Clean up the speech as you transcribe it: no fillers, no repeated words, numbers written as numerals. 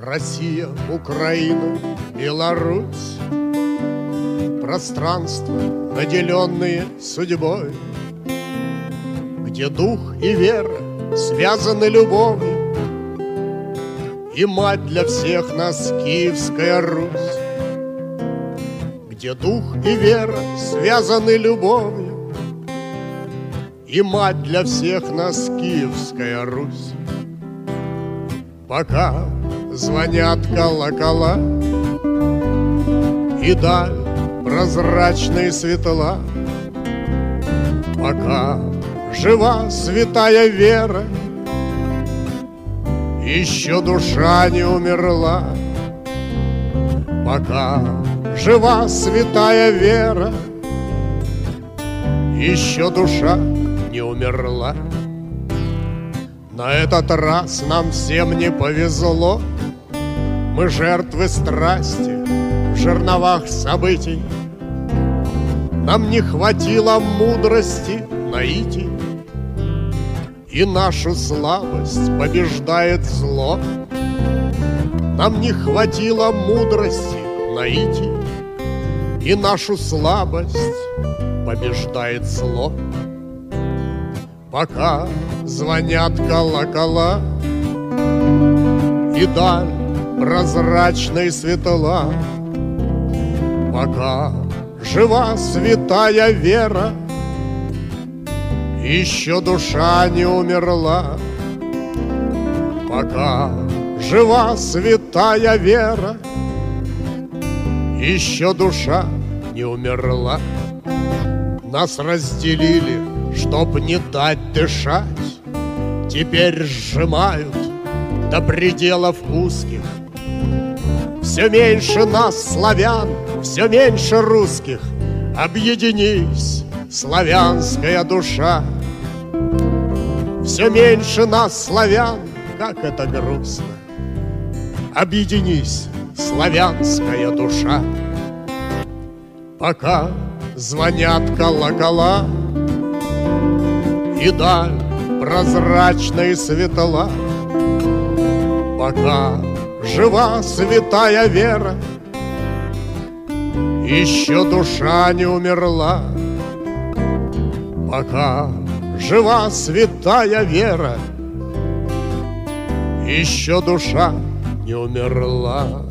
Россия, Украина, Беларусь, пространства, наделенные судьбой, где дух и вера связаны любовью, и мать для всех нас Киевская Русь, где дух и вера связаны любовью, и мать для всех нас Киевская Русь. Пока звонят колокола и даль прозрачные светла, пока жива святая вера, еще душа не умерла. Пока жива святая вера, еще душа не умерла. На этот раз нам всем не повезло, мы жертвы страсти в жерновах событий. Нам не хватило мудрости наитий, и нашу слабость побеждает зло. Нам не хватило мудрости наитий, и нашу слабость побеждает зло. Пока звонят колокола и даль прозрачные светла, пока жива святая вера, еще душа не умерла. Пока жива святая вера, еще душа не умерла. Нас разделили, чтоб не дать дышать, теперь сжимают до пределов узких. Все меньше нас, славян, все меньше русских. Объединись, славянская душа. Все меньше нас, славян, как это грустно. Объединись, славянская душа. Пока звонят колокола и даль прозрачные светла, пока жива святая вера, еще душа не умерла. Пока жива святая вера, еще душа не умерла.